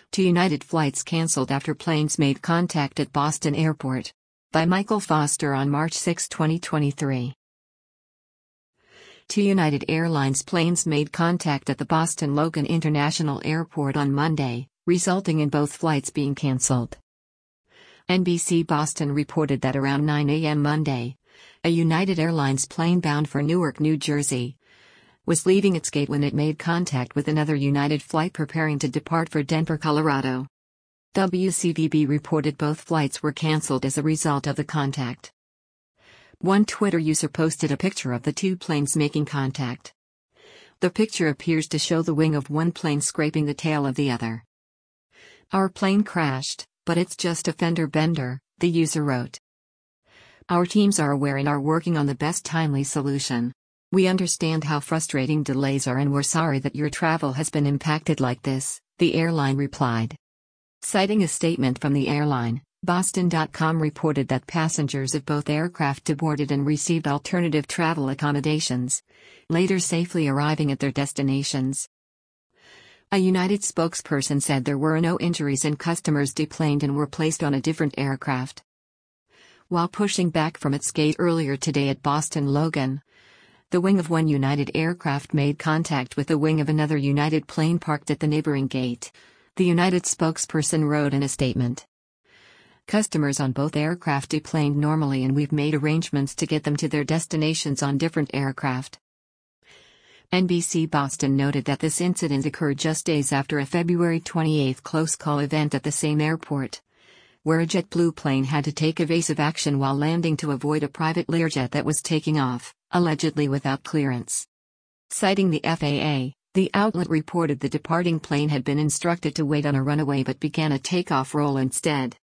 Two United flights cancelled after planes made contact at Boston Airport. By Michael Foster on March 6, 2023. Two United Airlines planes made contact at the Boston Logan International Airport on Monday, resulting in both flights being cancelled. NBC Boston reported that around 9 a.m. Monday, a United Airlines plane bound for Newark, New Jersey, was leaving its gate when it made contact with another United flight preparing to depart for Denver, Colorado. WCVB reported both flights were cancelled as a result of the contact. One Twitter user posted a picture of the two planes making contact. The picture appears to show the wing of one plane scraping the tail of the other. "Our plane crashed, but it's just a fender bender," the user wrote. "Our teams are aware and are working on the best timely solution. We understand how frustrating delays are and we're sorry that your travel has been impacted like this," the airline replied. Citing a statement from the airline, Boston.com reported that passengers of both aircraft deboarded and received alternative travel accommodations, later safely arriving at their destinations. A United spokesperson said there were no injuries and customers deplaned and were placed on a different aircraft. While pushing back from its gate earlier today at Boston Logan, the wing of one United aircraft made contact with the wing of another United plane parked at the neighboring gate, the United spokesperson wrote in a statement. "Customers on both aircraft deplaned normally and we've made arrangements to get them to their destinations on different aircraft." NBC Boston noted that this incident occurred just days after a February 28 close call event at the same airport, where a JetBlue plane had to take evasive action while landing to avoid a private Learjet that was taking off, allegedly without clearance. Citing the FAA, the outlet reported the departing plane had been instructed to wait on a runway but began a takeoff roll instead.